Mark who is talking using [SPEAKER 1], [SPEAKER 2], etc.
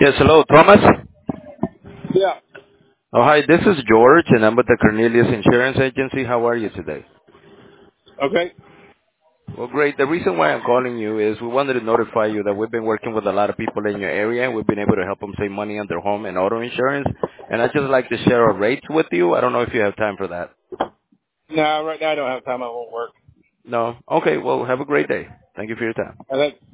[SPEAKER 1] Yes, hello, Thomas.
[SPEAKER 2] Yeah.
[SPEAKER 1] Oh, hi, this is George, and I'm with the Cornelius Insurance Agency. How are you today?
[SPEAKER 2] Okay.
[SPEAKER 1] Well, great. The reason why I'm calling you is we wanted to notify you that we've been working with a lot of people in your area, and we've been able to help them save money on their home and auto insurance. And I'd just like to share our rates with you. I don't know if you have time for that.
[SPEAKER 2] No, right now I don't have time. I won't work.
[SPEAKER 1] No? Okay, well, have a great day. Thank you for your time.
[SPEAKER 2] I think